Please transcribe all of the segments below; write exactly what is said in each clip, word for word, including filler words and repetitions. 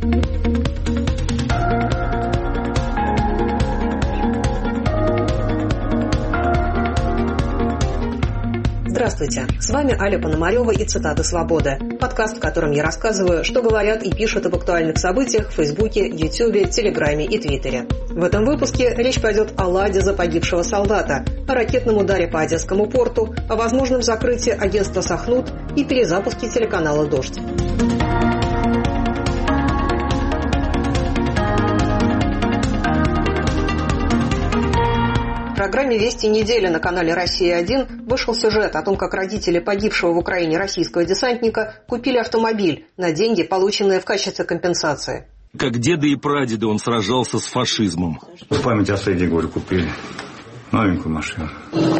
Здравствуйте, с вами Аля Пономарева и «Цитаты свободы», подкаст, в котором я рассказываю, что говорят и пишут об актуальных событиях в Фейсбуке, Ютубе, Телеграме и Твиттере. В этом выпуске речь пойдет о ладе за погибшего солдата, о ракетном ударе по Одесскому порту, о возможном закрытии агентства «Сахнут» и перезапуске телеканала «Дождь». В программе «Вести недели» на канале «Россия один» вышел сюжет о том, как родители погибшего в Украине российского десантника купили автомобиль на деньги, полученные в качестве компенсации. Как деды и прадеды он сражался с фашизмом. В память о Феде, говорю, купили новенькую машину.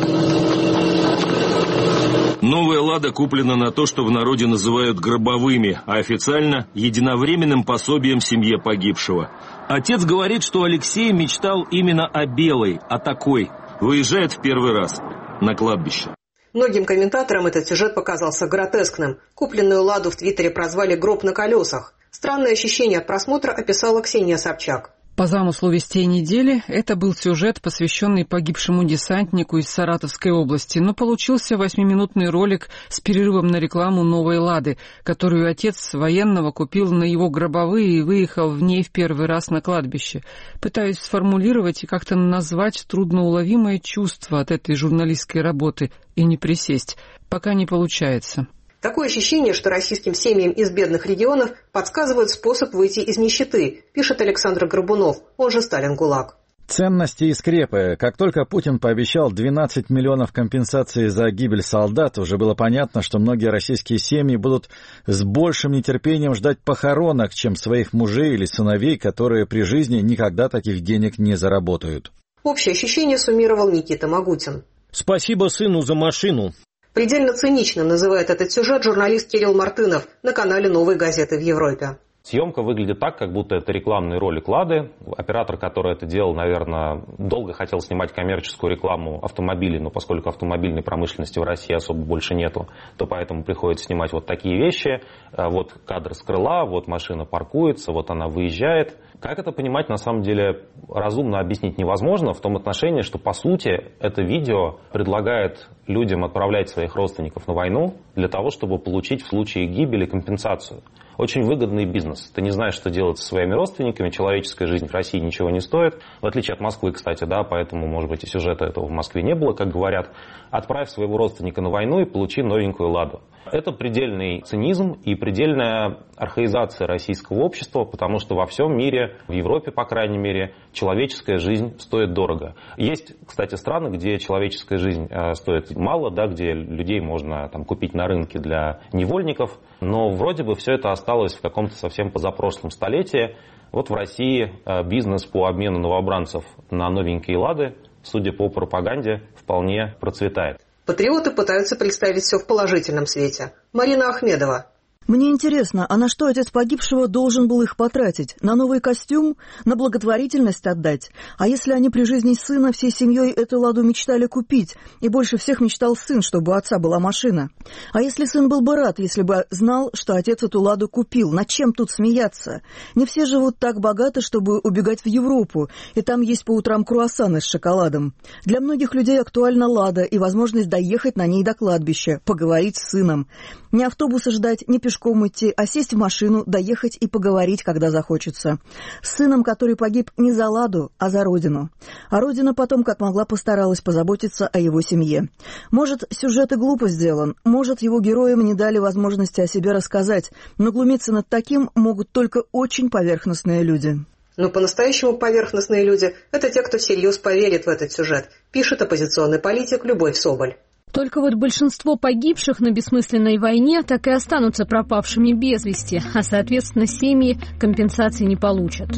Новая «Лада» куплена на то, что в народе называют гробовыми, а официально – единовременным пособием семье погибшего. Отец говорит, что Алексей мечтал именно о белой, о такой. Выезжает в первый раз на кладбище. Многим комментаторам этот сюжет показался гротескным. Купленную «Ладу» в Твиттере прозвали «гроб на колесах». Странное ощущение от просмотра описала Ксения Собчак. По замыслу «Вестей недели» это был сюжет, посвященный погибшему десантнику из Саратовской области, но получился восьмиминутный ролик с перерывом на рекламу новой «Лады», которую отец военного купил на его гробовые и выехал в ней в первый раз на кладбище. Пытаюсь сформулировать и как-то назвать трудноуловимое чувство от этой журналистской работы и не присесть. Пока не получается. Такое ощущение, что российским семьям из бедных регионов подсказывают способ выйти из нищеты, пишет Александр Горбунов, он же Сталин-ГУЛАГ. Ценности и скрепы. Как только Путин пообещал двенадцать миллионов компенсации за гибель солдат, уже было понятно, что многие российские семьи будут с большим нетерпением ждать похоронок, чем своих мужей или сыновей, которые при жизни никогда таких денег не заработают. Общее ощущение суммировал Никита Магутин. Спасибо сыну за машину. Предельно циничным называет этот сюжет журналист Кирилл Мартынов на канале «Новой газеты» в Европе. Съемка выглядит так, как будто это рекламный ролик «Лады». Оператор, который это делал, наверное, долго хотел снимать коммерческую рекламу автомобилей, но поскольку автомобильной промышленности в России особо больше нету, то поэтому приходится снимать вот такие вещи. Вот кадр с крыла, вот машина паркуется, вот она выезжает. Как это понимать, на самом деле, разумно объяснить невозможно в том отношении, что, по сути, это видео предлагает людям отправлять своих родственников на войну для того, чтобы получить в случае гибели компенсацию. Очень выгодный бизнес. Ты не знаешь, что делать со своими родственниками, человеческая жизнь в России ничего не стоит. В отличие от Москвы, кстати, да, поэтому, может быть, и сюжета этого в Москве не было, как говорят. Отправь своего родственника на войну и получи новенькую «Ладу». Это предельный цинизм и предельная архаизация российского общества, потому что во всем мире, в Европе, по крайней мере, человеческая жизнь стоит дорого. Есть, кстати, страны, где человеческая жизнь стоит мало, да, где людей можно там купить на рынке для невольников, но вроде бы все это осталось в каком-то совсем позапрошлом столетии. Вот в России бизнес по обмену новобранцев на новенькие «Лады», судя по пропаганде, вполне процветает. Патриоты пытаются представить все в положительном свете. Марина Ахмедова. Мне интересно, а на что отец погибшего должен был их потратить? На новый костюм? На благотворительность отдать? А если они при жизни сына всей семьей эту «Ладу» мечтали купить? И больше всех мечтал сын, чтобы у отца была машина. А если сын был бы рад, если бы знал, что отец эту «Ладу» купил? Над чем тут смеяться? Не все живут так богато, чтобы убегать в Европу, и там есть по утрам круассаны с шоколадом. Для многих людей актуальна «Лада» и возможность доехать на ней до кладбища, поговорить с сыном. Не автобуса ждать, не пешком идти, а сесть в машину, доехать и поговорить, когда захочется. С сыном, который погиб не за «Ладу», а за родину. А родина потом, как могла, постаралась позаботиться о его семье. Может, сюжет и глупо сделан, может, его героям не дали возможности о себе рассказать, но глумиться над таким могут только очень поверхностные люди. Но по-настоящему поверхностные люди – это те, кто всерьез поверит в этот сюжет, пишет оппозиционный политик Любовь Соболь. Только вот большинство погибших на бессмысленной войне так и останутся пропавшими без вести, а, соответственно, семьи компенсации не получат.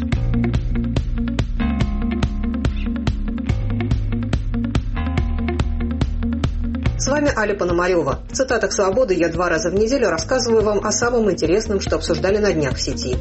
С вами Аля Пономарева. В «Цитатах свободы» я два раза в неделю рассказываю вам о самом интересном, что обсуждали на днях в сети.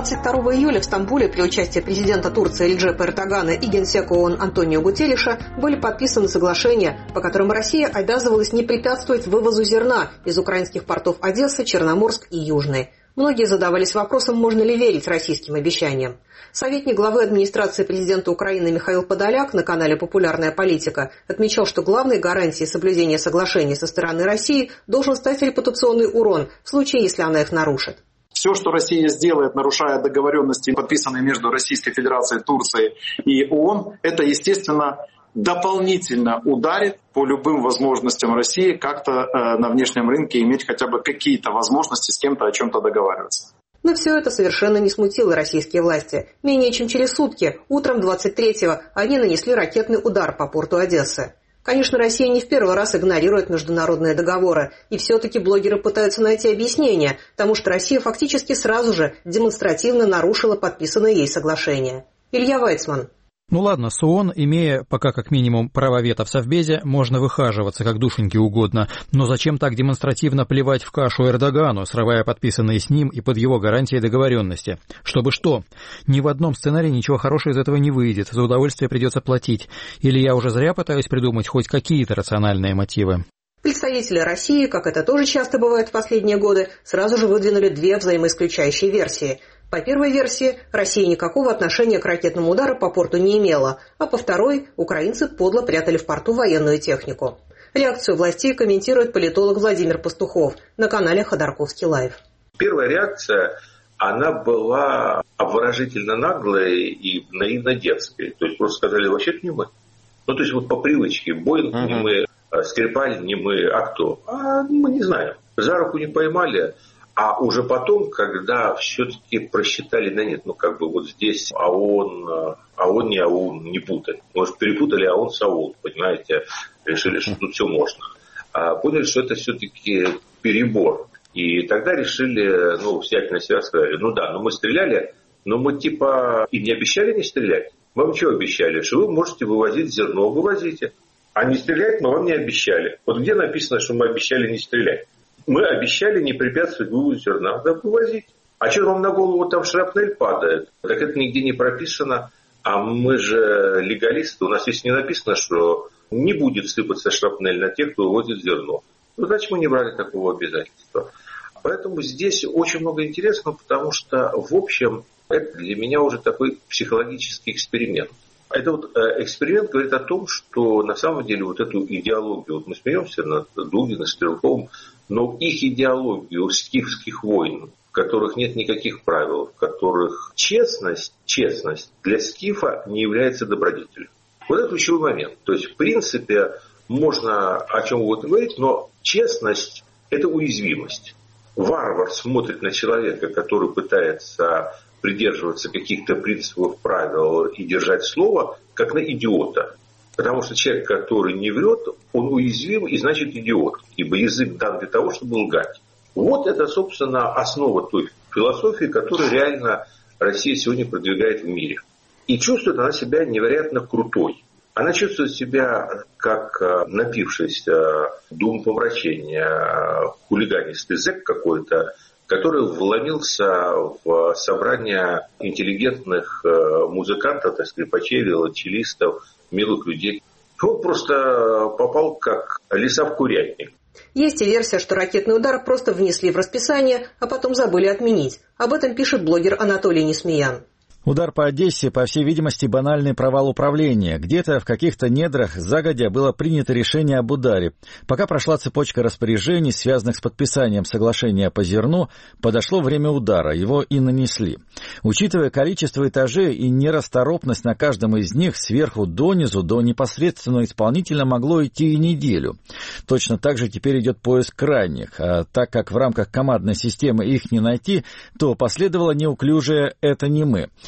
двадцать второго июля в Стамбуле при участии президента Турции Реджепа Эрдогана и генсека ООН Антонио Гутерриша были подписаны соглашения, по которым Россия обязывалась не препятствовать вывозу зерна из украинских портов Одессы, Черноморск и Южный. Многие задавались вопросом, можно ли верить российским обещаниям. Советник главы администрации президента Украины Михаил Подоляк на канале «Популярная политика» отмечал, что главной гарантией соблюдения соглашений со стороны России должен стать репутационный урон в случае, если она их нарушит. Все, что Россия сделает, нарушая договоренности, подписанные между Российской Федерацией, Турцией и ООН, это, естественно, дополнительно ударит по любым возможностям России как-то э, на внешнем рынке иметь хотя бы какие-то возможности с кем-то о чем-то договариваться. Но все это совершенно не смутило российские власти. Менее чем через сутки, утром двадцать третьего, они нанесли ракетный удар по порту Одессы. Конечно, Россия не в первый раз игнорирует международные договоры, и все-таки блогеры пытаются найти объяснение тому, что Россия фактически сразу же демонстративно нарушила подписанное ей соглашение. Илья Вайцман. Ну ладно, с ООН, имея пока как минимум право вето в Совбезе, можно выхаживаться как душеньке угодно. Но зачем так демонстративно плевать в кашу Эрдогану, срывая подписанные с ним и под его гарантией договоренности? Чтобы что? Ни в одном сценарии ничего хорошего из этого не выйдет, за удовольствие придется платить. Или я уже зря пытаюсь придумать хоть какие-то рациональные мотивы? Представители России, как это тоже часто бывает в последние годы, сразу же выдвинули две взаимоисключающие версии. По первой версии, Россия никакого отношения к ракетному удару по порту не имела, а по второй, украинцы подло прятали в порту военную технику. Реакцию властей комментирует политолог Владимир Пастухов на канале Ходорковский лайв. Первая реакция, она была обворожительно наглой и наивно детской. То есть просто сказали, вообще-то не мы. Ну, то есть вот по привычке, Боинг uh-huh. не мы, Скрипаль не мы, а кто? А мы не знаем. За руку не поймали. А уже потом, когда все-таки просчитали, да нет, ну как бы вот здесь ООН, ООН не ООН, не путали. Может, перепутали ООН с ООН, понимаете, решили, что тут все можно. А поняли, что это все-таки перебор. И тогда решили, ну, взять на себя, сказали, ну да, ну мы стреляли, но мы типа и не обещали не стрелять. Мы вам что обещали? Что вы можете вывозить зерно, вывозите. А не стрелять мы вам не обещали. Вот где написано, что мы обещали не стрелять? Мы обещали не препятствовать вывозу зерна. Да вывозить. А что вам на голову там шрапнель падает? Так это нигде не прописано. А мы же легалисты. У нас здесь не написано, что не будет сыпаться шрапнель на тех, кто вывозит зерно. Ну, значит, мы не брали такого обязательства. Поэтому здесь очень много интересного, потому что, в общем, это для меня уже такой психологический эксперимент. Это вот эксперимент говорит о том, что на самом деле вот эту идеологию, вот мы смеемся над Дугиным, Стрелковым, но их идеологию скифских войн, в которых нет никаких правил, в которых честность, честность для скифа не является добродетелью. Вот это ключевой момент. То есть, в принципе, можно о чем угодно говорить, но честность – это уязвимость. Варвар смотрит на человека, который пытается придерживаться каких-то принципов, правил и держать слово, как на идиота. Потому что человек, который не врет, он уязвим и значит идиот. Ибо язык дан для того, чтобы лгать. Вот это, собственно, основа той философии, которую реально Россия сегодня продвигает в мире. И чувствует она себя невероятно крутой. Она чувствует себя как напившийся до умопомрачения хулиганистый зэк какой-то, который вломился в собрание интеллигентных музыкантов, так, скрипачей, виолончелистов, милых людей. Он просто попал как лиса в курятник. Есть и версия, что ракетный удар просто внесли в расписание, а потом забыли отменить. Об этом пишет блогер Анатолий Несмеян. Удар по Одессе, по всей видимости, банальный провал управления. Где-то в каких-то недрах загодя было принято решение об ударе. Пока прошла цепочка распоряжений, связанных с подписанием соглашения по зерну, подошло время удара, его и нанесли. Учитывая количество этажей и нерасторопность на каждом из них, сверху донизу до непосредственного исполнителя могло идти и неделю. Точно так же теперь идет поиск крайних, а так как в рамках командной системы их не найти, то последовало неуклюжее «это не мы».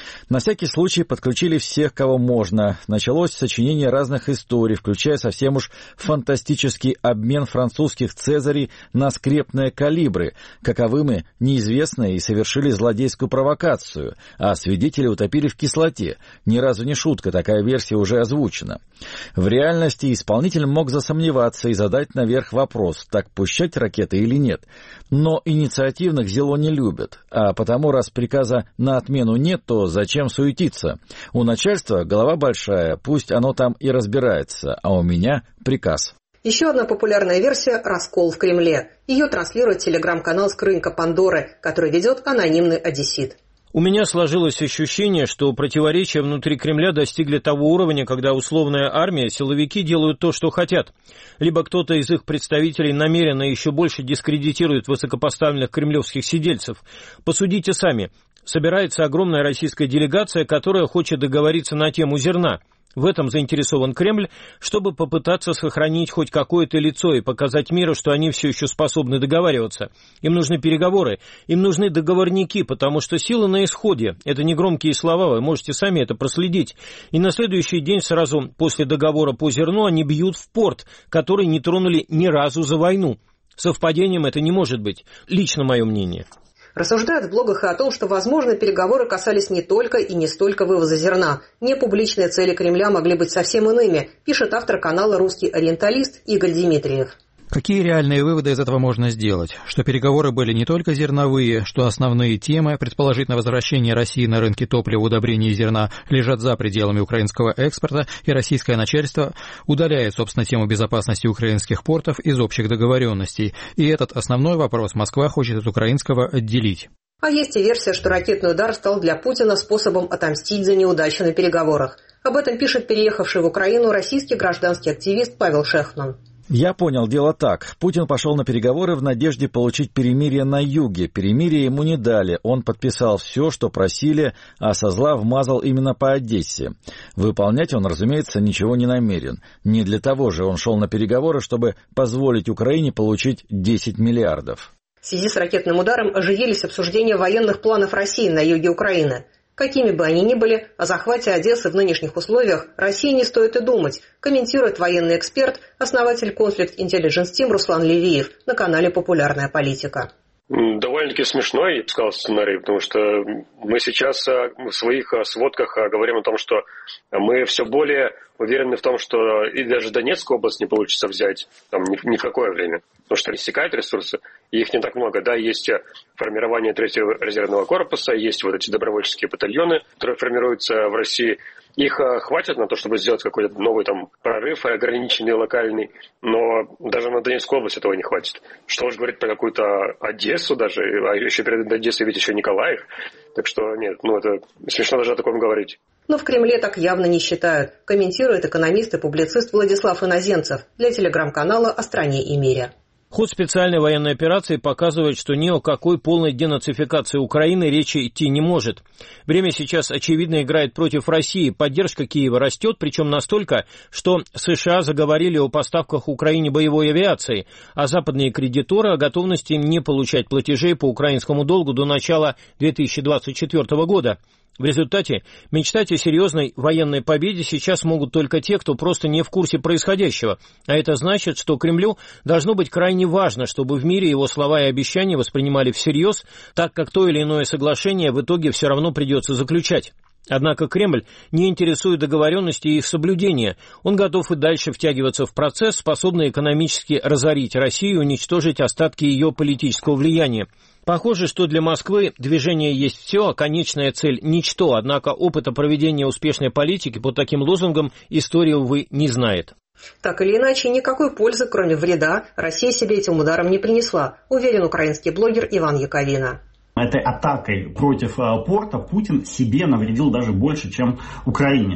На всякий случай подключили всех, кого можно. Началось сочинение разных историй, включая совсем уж фантастический обмен французских цезарей на скрепные калибры, каковыми неизвестные и совершили злодейскую провокацию, а свидетели утопили в кислоте. Ни разу не шутка, такая версия уже озвучена. В реальности исполнитель мог засомневаться и задать наверх вопрос, так пущать ракеты или нет. Но инициативных зело не любят, а потому, раз приказа на отмену нет, то зачем суетиться? У начальства голова большая, пусть оно там и разбирается, а у меня приказ. Еще одна популярная версия – раскол в Кремле. Ее транслирует телеграм-канал «Скрынька Пандоры», который ведет анонимный одессит. У меня сложилось ощущение, что противоречия внутри Кремля достигли того уровня, когда условная армия, силовики делают то, что хотят. Либо кто-то из их представителей намеренно еще больше дискредитирует высокопоставленных кремлевских сидельцев. Посудите сами. Собирается огромная российская делегация, которая хочет договориться на тему зерна. В этом заинтересован Кремль, чтобы попытаться сохранить хоть какое-то лицо и показать миру, что они все еще способны договариваться. Им нужны переговоры, им нужны договорники, потому что сила на исходе. Это не громкие слова, вы можете сами это проследить. И на следующий день, сразу после договора по зерну, они бьют в порт, который не тронули ни разу за войну. Совпадением это не может быть. Лично мое мнение. Рассуждают в блогах и о том, что, возможно, переговоры касались не только и не столько вывоза зерна. Непубличные цели Кремля могли быть совсем иными, пишет автор канала «Русский ориенталист» Игорь Дмитриев. Какие реальные выводы из этого можно сделать? Что переговоры были не только зерновые, что основные темы, предположительно возвращение России на рынки топлива, удобрений и зерна, лежат за пределами украинского экспорта, и российское начальство удаляет, собственно, тему безопасности украинских портов из общих договоренностей. И этот основной вопрос Москва хочет от украинского отделить. А есть и версия, что ракетный удар стал для Путина способом отомстить за неудачу на переговорах. Об этом пишет переехавший в Украину российский гражданский активист Павел Шехман. Я понял, дело так. Путин пошел на переговоры в надежде получить перемирие на юге. Перемирие ему не дали. Он подписал все, что просили, а со зла вмазал именно по Одессе. Выполнять он, разумеется, ничего не намерен. Не для того же он шел на переговоры, чтобы позволить Украине получить десять миллиардов. В связи с ракетным ударом оживились обсуждения военных планов России на юге Украины. Какими бы они ни были, о захвате Одессы в нынешних условиях России не стоит и думать, комментирует военный эксперт, основатель Conflict Intelligence Team Руслан Левиев на канале «Популярная политика». Довольно-таки смешной, я бы сказал, сценарий, потому что мы сейчас в своих сводках говорим о том, что мы все более уверены в том, что и даже Донецкую область не получится взять там, ни, ни в какое время, потому что иссякают ресурсы, и их не так много. Да, есть формирование третьего резервного корпуса, есть вот эти добровольческие батальоны, которые формируются в России. Их хватит на то, чтобы сделать какой-то новый там прорыв, ограниченный, локальный, но даже на Донецкую область этого не хватит. Что уж говорить про какую-то Одессу даже, а еще перед Одессой ведь еще Николаев. Так что нет, ну это смешно даже о таком говорить. Но в Кремле так явно не считают, комментирует экономист и публицист Владислав Иноземцев для телеграм-канала «О стране и мире». Ход специальной военной операции показывает, что ни о какой полной денацификации Украины речи идти не может. Время сейчас, очевидно, играет против России. Поддержка Киева растет, причем настолько, что США заговорили о поставках Украине боевой авиации, а западные кредиторы о готовности не получать платежей по украинскому долгу до начала две тысячи двадцать четвёртого года. В результате мечтать о серьезной военной победе сейчас могут только те, кто просто не в курсе происходящего. А это значит, что Кремлю должно быть крайне важно, чтобы в мире его слова и обещания воспринимали всерьез, так как то или иное соглашение в итоге все равно придется заключать. Однако Кремль не интересует договоренности и их соблюдения. Он готов и дальше втягиваться в процесс, способный экономически разорить Россию и уничтожить остатки ее политического влияния. Похоже, что для Москвы движение есть все, а конечная цель – ничто, однако опыта проведения успешной политики под таким лозунгом история, увы, не знает. Так или иначе, никакой пользы, кроме вреда, Россия себе этим ударом не принесла, уверен украинский блогер Иван Яковина. Этой атакой против порта Путин себе навредил даже больше, чем Украине.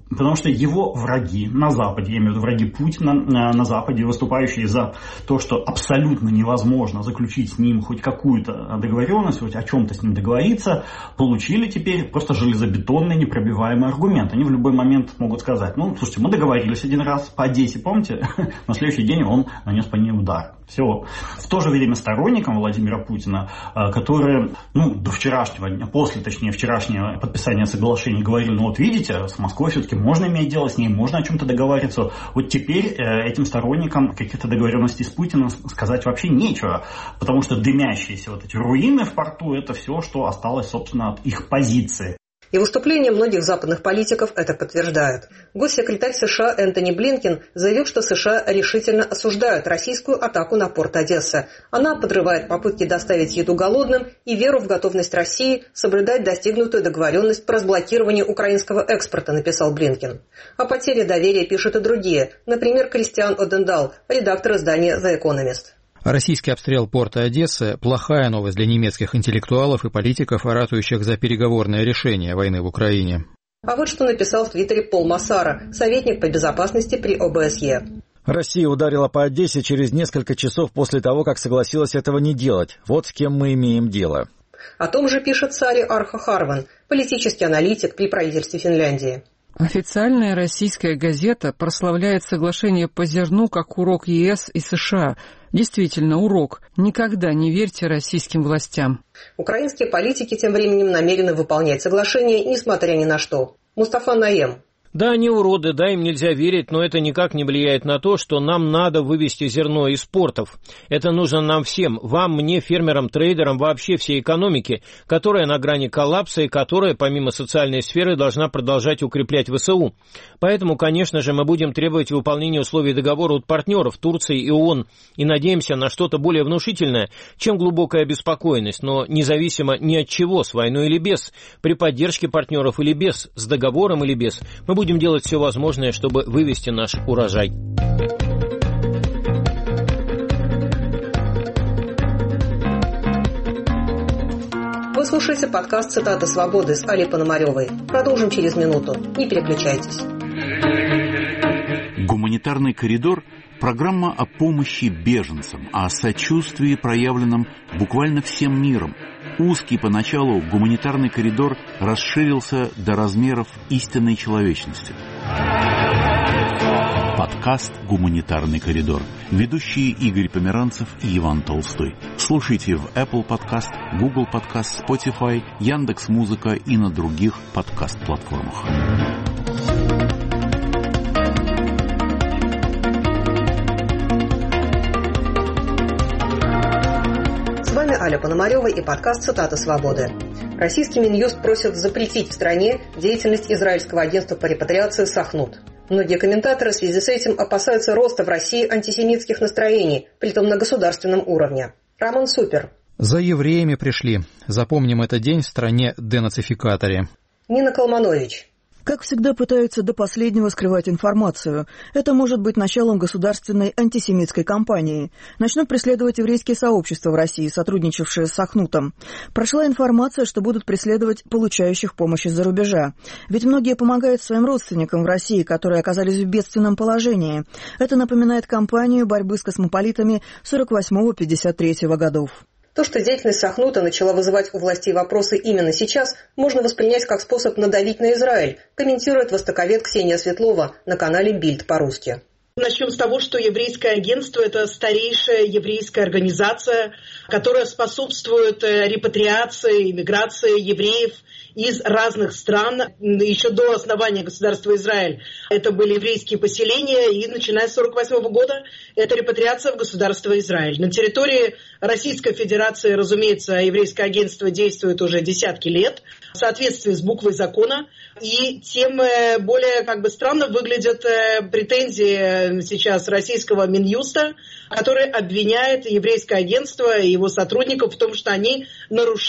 Потому что его враги на Западе, я имею в виду враги Путина на Западе, выступающие за то, что абсолютно невозможно заключить с ним хоть какую-то договоренность, хоть о чем-то с ним договориться, получили теперь просто железобетонный непробиваемый аргумент. Они в любой момент могут сказать: ну, слушайте, мы договорились один раз по Одессе, помните? На следующий день он нанес по ней удар. Все. В то же время сторонникам Владимира Путина, которые, ну, до вчерашнего дня, после, точнее, вчерашнего подписания соглашений говорили: ну, вот видите, с Москвой все-таки можно иметь дело, с ней можно о чем-то договариваться. Вот теперь этим сторонникам каких-то договоренностей с Путиным сказать вообще нечего, потому что дымящиеся вот эти руины в порту — это все, что осталось, собственно, от их позиции. И выступления многих западных политиков это подтверждают. Госсекретарь США Энтони Блинкен заявил, что США решительно осуждают российскую атаку на порт Одессы. Она подрывает попытки доставить еду голодным и веру в готовность России соблюдать достигнутую договоренность по разблокированию украинского экспорта, написал Блинкен. О потере доверия пишут и другие, например, Кристиан Одендал, редактор издания The Economist. Российский обстрел порта Одессы – плохая новость для немецких интеллектуалов и политиков, ратующих за переговорное решение войны в Украине. А вот что написал в Твиттере Пол Массара, советник по безопасности при О Бэ Эс Е. Россия ударила по Одессе через несколько часов после того, как согласилась этого не делать. Вот с кем мы имеем дело. О том же пишет Сари Арха Харван, политический аналитик при правительстве Финляндии. Официальная российская газета прославляет соглашение по зерну как урок Е Эс и США. Действительно, урок. Никогда не верьте российским властям. Украинские политики тем временем намерены выполнять соглашение, несмотря ни на что. Мустафа Наем. Да, они уроды, да, им нельзя верить, но это никак не влияет на то, что нам надо вывести зерно из портов. Это нужно нам всем, вам, мне, фермерам, трейдерам, вообще всей экономике, которая на грани коллапса и которая, помимо социальной сферы, должна продолжать укреплять вэ эс у. Поэтому, конечно же, мы будем требовать выполнения условий договора от партнеров Турции и ООН и надеемся на что-то более внушительное, чем глубокая обеспокоенность, но независимо ни от чего, с войной или без, при поддержке партнеров или без, с договором или без, мы будем делать все возможное, чтобы вывести наш урожай. Вы слушаете подкаст «Цитата свободы» с Алей Пономаревой. Продолжим через минуту. Не переключайтесь. Гуманитарный коридор – программа о помощи беженцам, о сочувствии, проявленном буквально всем миром. Узкий поначалу гуманитарный коридор расширился до размеров истинной человечности. Подкаст «Гуманитарный коридор». Ведущие Игорь Померанцев и Иван Толстой. Слушайте в Apple Podcast, Google Podcast, Spotify, Яндекс.Музыка и на других подкаст-платформах. С вами Аля Пономарева и подкаст «Цитата свободы». Российский Минюст просит запретить в стране деятельность израильского агентства по репатриации «Сахнут». Многие комментаторы в связи с этим опасаются роста в России антисемитских настроений, притом на государственном уровне. Роман Супер. За евреями пришли. Запомним этот день в стране-денацификаторе. Нина Колманович. Как всегда, пытаются до последнего скрывать информацию. Это может быть началом государственной антисемитской кампании. Начнут преследовать еврейские сообщества в России, сотрудничавшие с Сахнутом. Прошла информация, что будут преследовать получающих помощь из-за рубежа. Ведь многие помогают своим родственникам в России, которые оказались в бедственном положении. Это напоминает кампанию борьбы с космополитами сорок восьмого — пятьдесят третьего годов. То, что деятельность Сахнута начала вызывать у властей вопросы именно сейчас, можно воспринять как способ надавить на Израиль, комментирует востоковед Ксения Светлова на канале Бильд по-русски. Начнем с того, что еврейское агентство – это старейшая еврейская организация, которая способствует репатриации, иммиграции евреев из разных стран еще до основания государства Израиль. Это были еврейские поселения, и начиная с сорок восьмого года это репатриация в государство Израиль. На территории Российской Федерации, разумеется, еврейское агентство действует уже десятки лет в соответствии с буквой закона, и тем более как бы странно выглядят претензии сейчас российского Минюста, который обвиняет еврейское агентство и его сотрудников в том, что они нарушают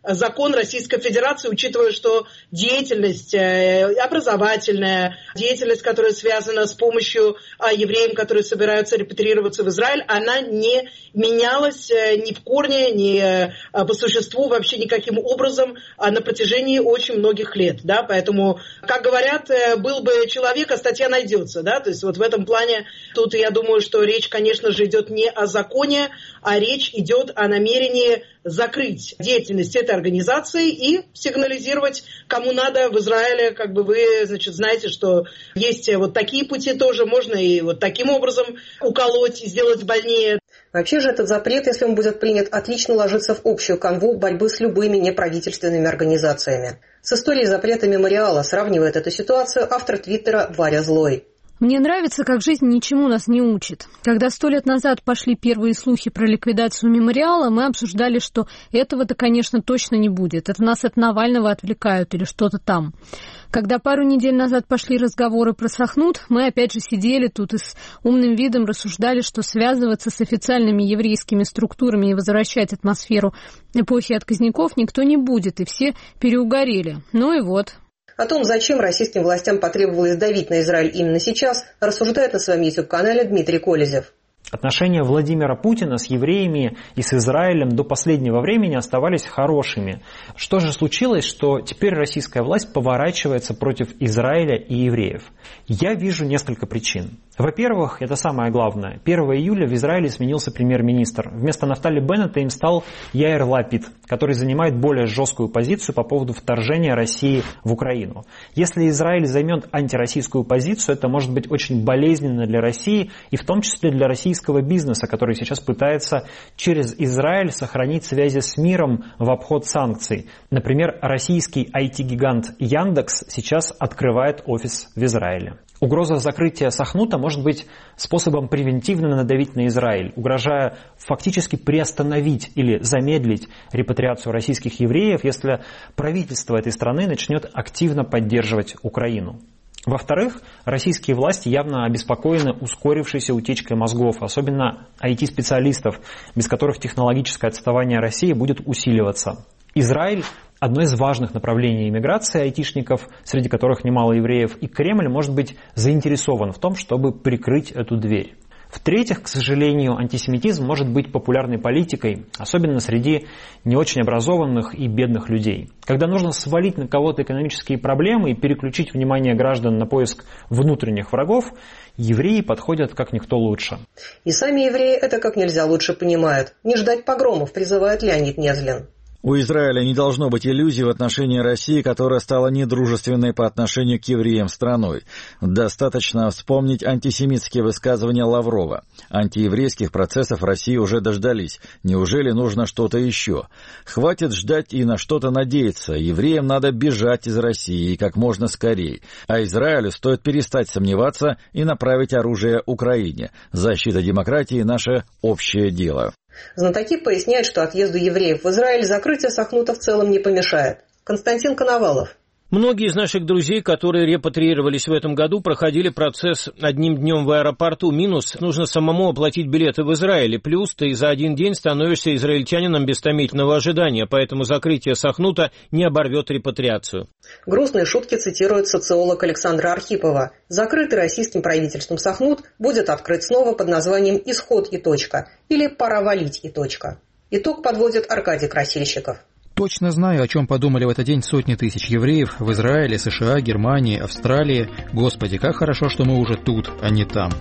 закон Российской Федерации, учитывая, что деятельность образовательная, деятельность, которая связана с помощью евреям, которые собираются репатриироваться в Израиль, она не менялась ни в корне, ни по существу вообще никаким образом на протяжении очень многих лет. Да? Поэтому, как говорят, был бы человек, а статья найдется. Да? То есть вот в этом плане тут я думаю, что речь, конечно же, идет не о законе, а речь идет о намерении закрыть деятельность этой организации и сигнализировать, кому надо в Израиле, как бы вы, значит, знаете, что есть вот такие пути тоже, можно и вот таким образом уколоть и сделать больнее. Вообще же этот запрет, если он будет принят, отлично ложится в общую канву борьбы с любыми неправительственными организациями. С историей запрета мемориала сравнивает эту ситуацию автор твиттера Варя Злой. Мне нравится, как жизнь ничему нас не учит. Когда сто лет назад пошли первые слухи про ликвидацию мемориала, мы обсуждали, что этого-то, конечно, точно не будет. Это нас от Навального отвлекают или что-то там. Когда пару недель назад пошли разговоры про Сахнут, мы опять же сидели тут и с умным видом рассуждали, что связываться с официальными еврейскими структурами и возвращать атмосферу эпохи отказников никто не будет, и все переугорели. Ну и вот. О том, зачем российским властям потребовалось давить на Израиль именно сейчас, рассуждает на своем YouTube-канале Дмитрий Колезев. Отношения Владимира Путина с евреями и с Израилем до последнего времени оставались хорошими. Что же случилось, что теперь российская власть поворачивается против Израиля и евреев? Я вижу несколько причин. Во-первых, это самое главное. первого июля в Израиле сменился премьер-министр. Вместо Нафтали Беннета им стал Яир Лапид, который занимает более жесткую позицию по поводу вторжения России в Украину. Если Израиль займет антироссийскую позицию, это может быть очень болезненно для России и в том числе для российского бизнеса, который сейчас пытается через Израиль сохранить связи с миром в обход санкций. Например, российский ай ти-гигант Яндекс сейчас открывает офис в Израиле. Угроза закрытия Сахнута может быть способом превентивно надавить на Израиль, угрожая фактически приостановить или замедлить репатриацию российских евреев, если правительство этой страны начнет активно поддерживать Украину. Во-вторых, российские власти явно обеспокоены ускорившейся утечкой мозгов, особенно ай ти-специалистов, без которых технологическое отставание России будет усиливаться. Израиль – одно из важных направлений иммиграции айтишников, среди которых немало евреев, и Кремль может быть заинтересован в том, чтобы прикрыть эту дверь. В-третьих, к сожалению, антисемитизм может быть популярной политикой, особенно среди не очень образованных и бедных людей. Когда нужно свалить на кого-то экономические проблемы и переключить внимание граждан на поиск внутренних врагов, евреи подходят как никто лучше. И сами евреи это как нельзя лучше понимают. Не ждать погромов, призывает Леонид Незлин. У Израиля не должно быть иллюзий в отношении России, которая стала недружественной по отношению к евреям страной. Достаточно вспомнить антисемитские высказывания Лаврова. Антиеврейских процессов в России уже дождались. Неужели нужно что-то еще? Хватит ждать и на что-то надеяться. Евреям надо бежать из России как можно скорее. А Израилю стоит перестать сомневаться и направить оружие Украине. Защита демократии – наше общее дело. Знатоки поясняют, что отъезду евреев в Израиль закрытие Сахнута в целом не помешает. Константин Коновалов. Многие из наших друзей, которые репатриировались в этом году, проходили процесс одним днем в аэропорту. Минус – нужно самому оплатить билеты в Израиле. Плюс ты за один день становишься израильтянином без томительного ожидания, поэтому закрытие Сахнута не оборвет репатриацию. Грустные шутки цитирует социолог Александра Архипова. Закрытый российским правительством Сахнут будет открыт снова под названием «Исход и точка» или «Пора валить и точка». Итог подводит Аркадий Красильщиков. Точно знаю, о чем подумали в этот день сотни тысяч евреев в Израиле, США, Германии, Австралии. Господи, как хорошо, что мы уже тут, а не там.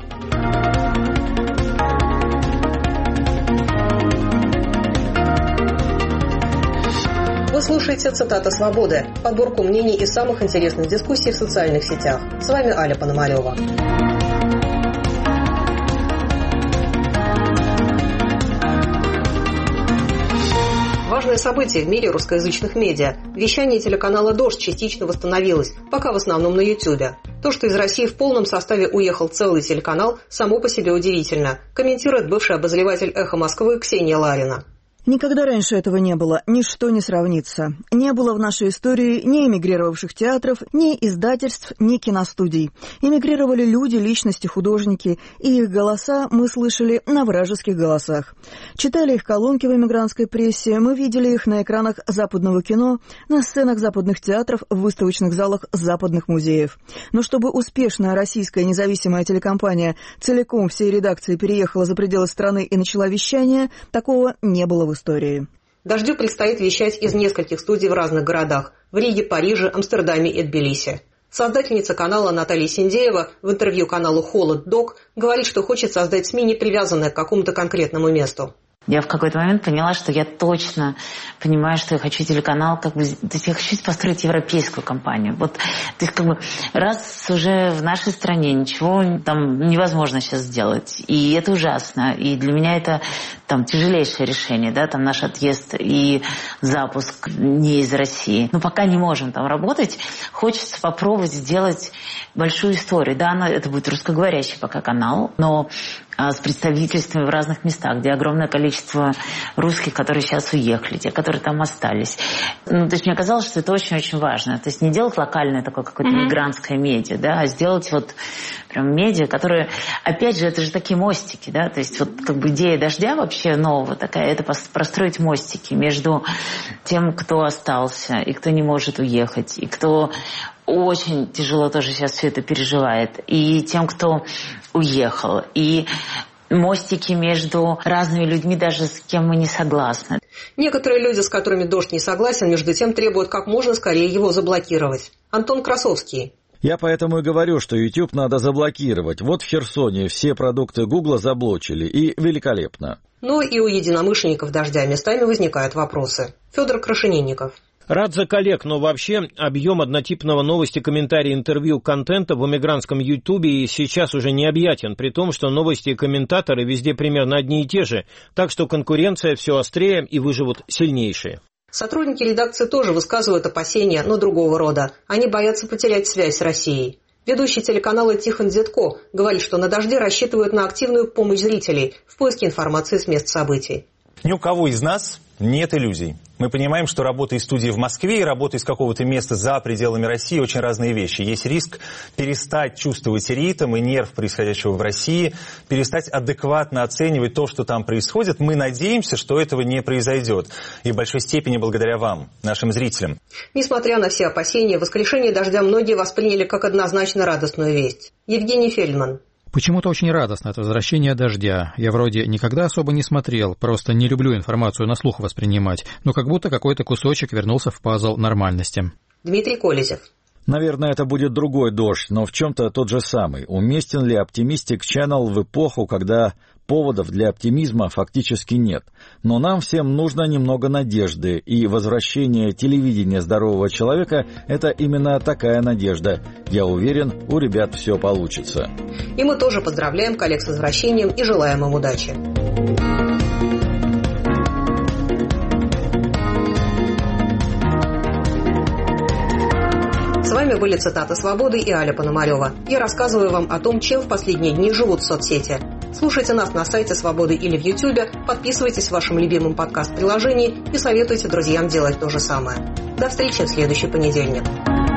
Вы слушаете «Цитата свободы» – подборку мнений из самых интересных дискуссий в социальных сетях. С вами Аля Пономарева. Важное событие в мире русскоязычных медиа. Вещание телеканала «Дождь» частично восстановилось, пока в основном на Ютьюбе. То, что из России в полном составе уехал целый телеканал, само по себе удивительно, комментирует бывший обозреватель «Эхо Москвы» Ксения Ларина. Никогда раньше этого не было, ничто не сравнится. Не было в нашей истории ни эмигрировавших театров, ни издательств, ни киностудий. Эмигрировали люди, личности, художники, и их голоса мы слышали на вражеских голосах. Читали их колонки в эмигрантской прессе, мы видели их на экранах западного кино, на сценах западных театров, в выставочных залах западных музеев. Но чтобы успешная российская независимая телекомпания целиком всей редакции переехала за пределы страны и начала вещание, такого не было в истории. «Дождю» предстоит вещать из нескольких студий в разных городах – в Риге, Париже, Амстердаме и Тбилиси. Создательница канала Наталья Синдеева в интервью каналу «Холод Док» говорит, что хочет создать СМИ, не привязанное к какому-то конкретному месту. Я в какой-то момент поняла, что я точно понимаю, что я хочу телеканал, как бы, то есть я хочу построить европейскую компанию. Вот, то есть как бы раз уже в нашей стране ничего там невозможно сейчас сделать, и это ужасно, и для меня это там тяжелейшее решение, да, там наш отъезд и запуск не из России. Но пока не можем там работать, хочется попробовать сделать большую историю. Да, она, это будет русскоговорящий пока канал, но с представительствами в разных местах, где огромное количество русских, которые сейчас уехали, те, которые там остались. Ну, то есть мне казалось, что это очень-очень важно. То есть не делать локальное такое какое-то mm-hmm. мигрантское медиа, да, а сделать вот прям медиа, которые, опять же, это же такие мостики, да, то есть вот как бы идея «Дождя» вообще нового такая, это простроить мостики между тем, кто остался и кто не может уехать, и кто очень тяжело тоже сейчас все это переживает, и тем, кто уехал, и мостики между разными людьми, даже с кем мы не согласны. Некоторые люди, с которыми «Дождь» не согласен, между тем требуют как можно скорее его заблокировать. Антон Красовский. Я поэтому и говорю, что YouTube надо заблокировать. Вот в Херсоне все продукты Гугла заблочили, и великолепно. Но и у единомышленников «Дождя» местами возникают вопросы. Федор Крашенинников. Рад за коллег, но вообще объем однотипного новости, комментарий, интервью, контента в эмигрантском Ютубе сейчас уже необъятен, при том, что новости и комментаторы везде примерно одни и те же, так что конкуренция все острее и выживут сильнейшие. Сотрудники редакции тоже высказывают опасения, но другого рода. Они боятся потерять связь с Россией. Ведущий телеканала Тихон Дзетко говорит, что на «Дожде» рассчитывают на активную помощь зрителей в поиске информации с мест событий. Ни у кого из нас нет иллюзий. Мы понимаем, что работа из студии в Москве и работа из какого-то места за пределами России очень разные вещи. Есть риск перестать чувствовать ритм и нерв происходящего в России, перестать адекватно оценивать то, что там происходит. Мы надеемся, что этого не произойдет. И в большой степени благодаря вам, нашим зрителям. Несмотря на все опасения, воскрешение «Дождя» многие восприняли как однозначно радостную весть. Евгений Фельдман. Почему-то очень радостно это возвращение «Дождя». Я вроде никогда особо не смотрел, просто не люблю информацию на слух воспринимать, но как будто какой-то кусочек вернулся в пазл нормальности. Дмитрий Колезев. Наверное, это будет другой «Дождь», но в чем-то тот же самый. Уместен ли Optimistic Channel в эпоху, когда поводов для оптимизма фактически нет? Но нам всем нужно немного надежды, и возвращение телевидения здорового человека – это именно такая надежда. Я уверен, у ребят все получится. И мы тоже поздравляем коллег с возвращением и желаем им удачи. С вами были цитаты «Свободы» и Аля Пономарева. Я рассказываю вам о том, чем в последние дни живут соцсети. Слушайте нас на сайте «Свободы» или в Ютьюбе, подписывайтесь в вашем любимом подкаст-приложении и советуйте друзьям делать то же самое. До встречи в следующий понедельник.